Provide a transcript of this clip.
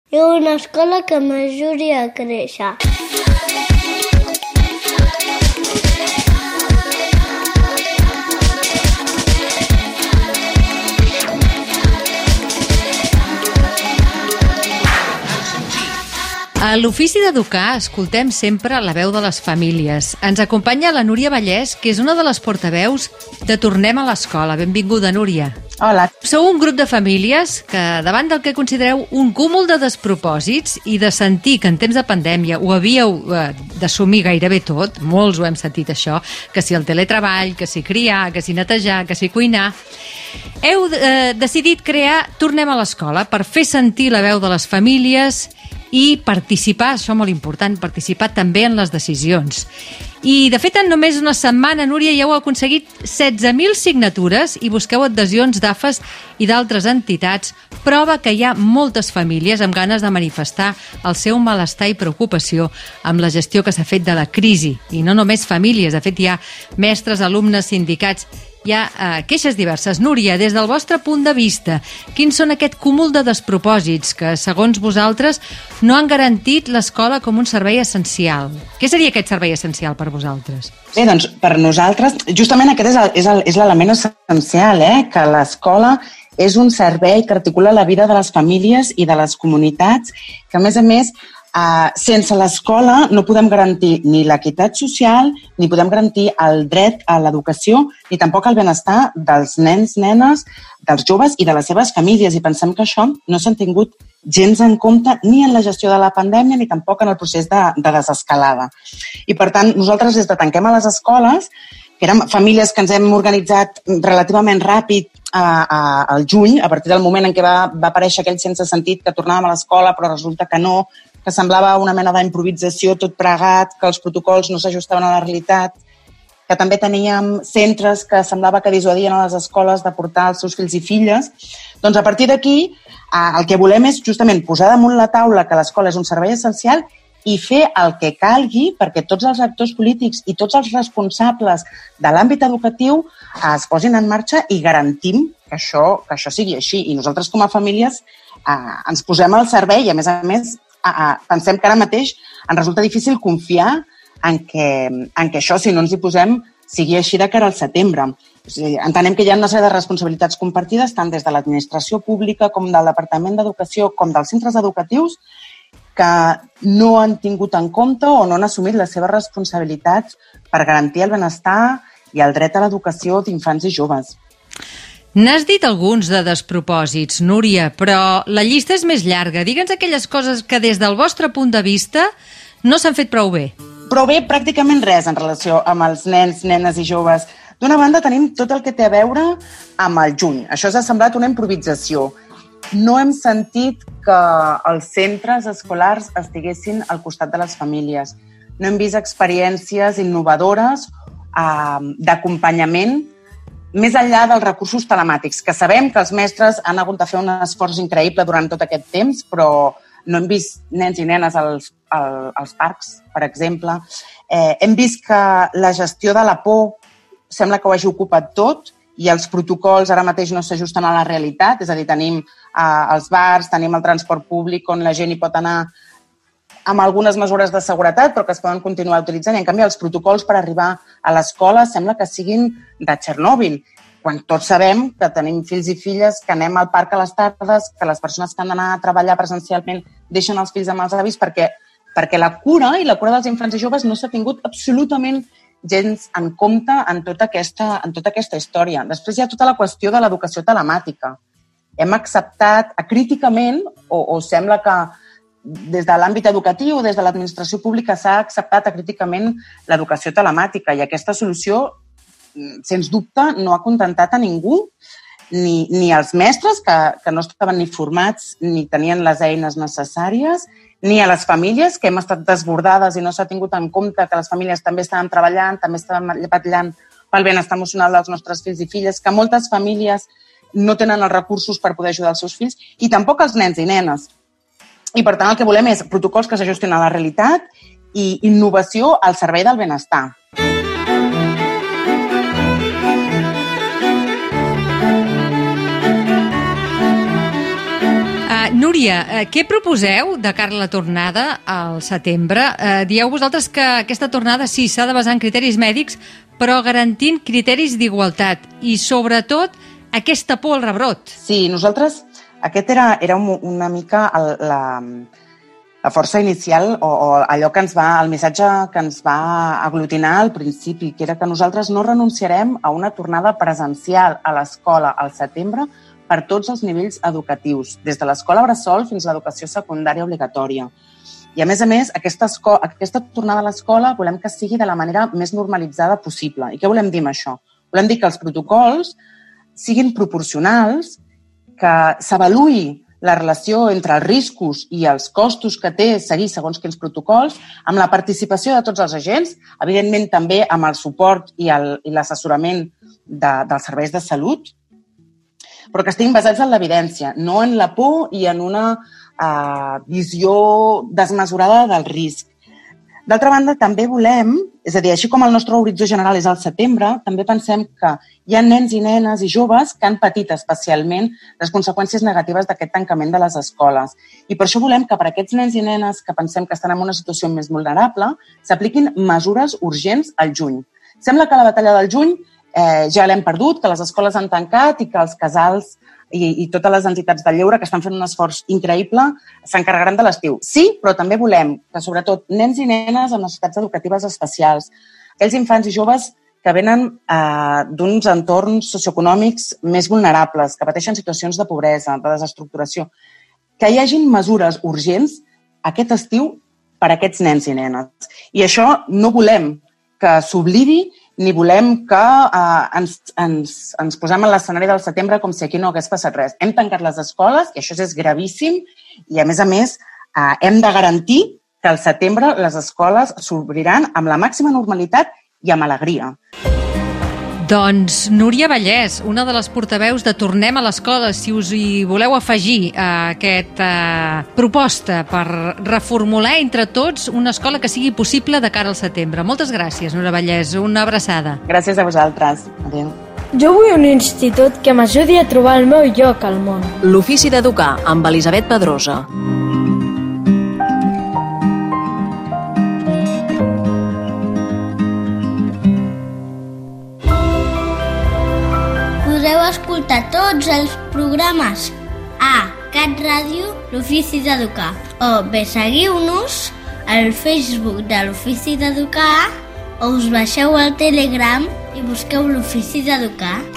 I una escola que m'ajudi a créixer. A l'Ofici d'Educar escoltem sempre la veu de les famílies. Ens acompanya la Núria Vallès, que és una de les portaveus de Tornem a l'Escola. Benvinguda, Núria. Hola. Sou un grup de famílies que, davant del que considereu un cúmul de despropòsits i de sentir que en temps de pandèmia ho havíeu d'assumir gairebé tot, molts ho hem sentit això, que si el teletreball, que si criar, que si netejar, que si cuinar, heu decidit crear Tornem a l'Escola per fer sentir la veu de les famílies i participar, això molt important, participar també en les decisions. I, de fet, en només una setmana, Núria, ja heu aconseguit 16.000 signatures i busqueu adhesions d'AFES i d'altres entitats, prova que hi ha moltes famílies amb ganes de manifestar el seu malestar i preocupació amb la gestió que s'ha fet de la crisi. I no només famílies, de fet, hi ha mestres, alumnes, sindicats. Hi ha queixes diverses. Núria, des del vostre punt de vista, quins són aquest cúmul de despropòsits que, segons vosaltres, no han garantit l'escola com un servei essencial? Què seria aquest servei essencial per vosaltres? Bé, doncs, per nosaltres, justament aquest és l'element essencial, que l'escola és un servei que articula la vida de les famílies i de les comunitats, que, a més, sense l'escola no podem garantir ni l'equitat social, ni podem garantir el dret a l'educació, ni tampoc el benestar dels nens, nenes, dels joves i de les seves famílies. I pensem que això no s'ha tingut gens en compte ni en la gestió de la pandèmia ni tampoc en el procés de desescalada. I, per tant, nosaltres des de Tanquem a les Escoles, que érem famílies que ens hem organitzat relativament ràpid al juny, a partir del moment en què va aparèixer aquell sense sentit que tornàvem a l'escola però resulta que no, que semblava una mena d'improvisació tot pregat, que els protocols no s'ajustaven a la realitat, que també teníem centres que semblava que dissuadien a les escoles de portar els seus fills i filles. Doncs a partir d'aquí el que volem és justament posar damunt la taula que l'escola és un servei essencial i fer el que calgui perquè tots els actors polítics i tots els responsables de l'àmbit educatiu es posin en marxa i garantim que això sigui així. I nosaltres com a famílies ens posem al servei i, a més, pensem que ara mateix ens resulta difícil confiar en que això, si no ens hi posem, sigui així de cara al setembre. O sigui, entenem que hi ha una sèrie de responsabilitats compartides tant des de l'administració pública com del Departament d'Educació com dels centres educatius que no han tingut en compte o no han assumit les seves responsabilitats per garantir el benestar i el dret a l'educació d'infants i joves. N'has dit alguns de despropòsits, Núria, però la llista és més llarga. Digue'ns aquelles coses que des del vostre punt de vista no s'han fet prou bé. Prou bé pràcticament res en relació amb els nens, nenes i joves. D'una banda tenim tot el que té a veure amb el juny. Això s'ha semblat una improvisació. No hem sentit que els centres escolars estiguessin al costat de les famílies. No hem vist experiències innovadores d'acompanyament més enllà dels recursos telemàtics, que sabem que els mestres han hagut de fer un esforç increïble durant tot aquest temps, però no hem vist nens i nenes als parcs, per exemple. Hem vist que la gestió de la por sembla que ho hagi ocupat tot i els protocols ara mateix no s'ajusten a la realitat, és a dir, tenim els bars, tenim el transport públic on la gent hi pot anar amb algunes mesures de seguretat, però que es poden continuar utilitzant. I, en canvi, els protocols per arribar a l'escola sembla que siguin de Txernòbil, quan tots sabem que tenim fills i filles, que anem al parc a les tardes, que les persones que han d'anar a treballar presencialment deixen els fills amb els avis, perquè la cura i la cura dels infants i joves no s'ha tingut absolutament gens en compte en tota aquesta història. Després hi ha tota la qüestió de l'educació telemàtica. Hem acceptat acríticament, o sembla que des de l'àmbit educatiu, des de l'administració pública, s'ha acceptat acríticament l'educació telemàtica i aquesta solució, sens dubte, no ha contentat a ningú, ni als mestres, que no estaven ni formats ni tenien les eines necessàries, ni a les famílies, que hem estat desbordades i no s'ha tingut en compte que les famílies també estaven treballant, també estaven vetllant pel benestar emocional dels nostres fills i filles, que moltes famílies no tenen els recursos per poder ajudar els seus fills, i tampoc els nens i nenes. I, per tant, el que volem és protocols que s'ajustin a la realitat i innovació al servei del benestar. Núria, què proposeu de cara a la tornada al setembre? Dieu vosaltres que aquesta tornada sí s'ha de basar en criteris mèdics, però garantint criteris d'igualtat i, sobretot, aquesta por al rebrot. Sí, nosaltres, aquest era una mica la força inicial o allò que el missatge que ens va aglutinar al principi, que era que nosaltres no renunciarem a una tornada presencial a l'escola al setembre per tots els nivells educatius, des de l'escola bressol fins a l'educació secundària obligatòria. I, a més, aquesta tornada a l'escola volem que sigui de la manera més normalitzada possible. I què volem dir amb això? Volem dir que els protocols siguin proporcionals, que s'avaluï la relació entre els riscos i els costos que té seguir segons quins protocols, amb la participació de tots els agents, evidentment també amb el suport i l'assessorament dels serveis de salut, però que estiguin basats en l'evidència, no en la por i en una visió desmesurada del risc. D'altra banda, també volem, és a dir, així com el nostre horitzó general és al setembre, també pensem que hi ha nens i nenes i joves que han patit especialment les conseqüències negatives d'aquest tancament de les escoles. I per això volem que per a aquests nens i nenes que pensem que estan en una situació més vulnerable s'apliquin mesures urgents al juny. Sembla que la batalla del juny ja l'hem perdut, que les escoles han tancat i que els casals i totes les entitats del lleure que estan fent un esforç increïble s'encarregaran de l'estiu. Sí, però també volem que, sobretot, nens i nenes amb necessitats educatives especials, aquells infants i joves que venen d'uns entorns socioeconòmics més vulnerables, que pateixen situacions de pobresa, de desestructuració, que hi hagin mesures urgents aquest estiu per a aquests nens i nenes. I això no volem que s'oblidi ni volem que ens posem en l'escenari del setembre com si aquí no hagués passat res. Hem tancat les escoles, i això és gravíssim, i a més, hem de garantir que al setembre les escoles s'obriran amb la màxima normalitat i amb alegria. Doncs Núria Vallès, una de les portaveus de Tornem a l'Escola, si us hi voleu afegir aquesta proposta per reformular entre tots una escola que sigui possible de cara al setembre. Moltes gràcies, Núria Vallès. Una abraçada. Gràcies a vosaltres. Adéu. Jo vull un institut que m'ajudi a trobar el meu lloc al món. L'Ofici d'Educar, amb Elisabet Pedrosa. Podeu escoltar tots els programes a Cat Ràdio, l'Ofici d'Educar. O bé seguiu-nos al Facebook de l'Ofici d'Educar o us baixeu al Telegram i busqueu l'Ofici d'Educar.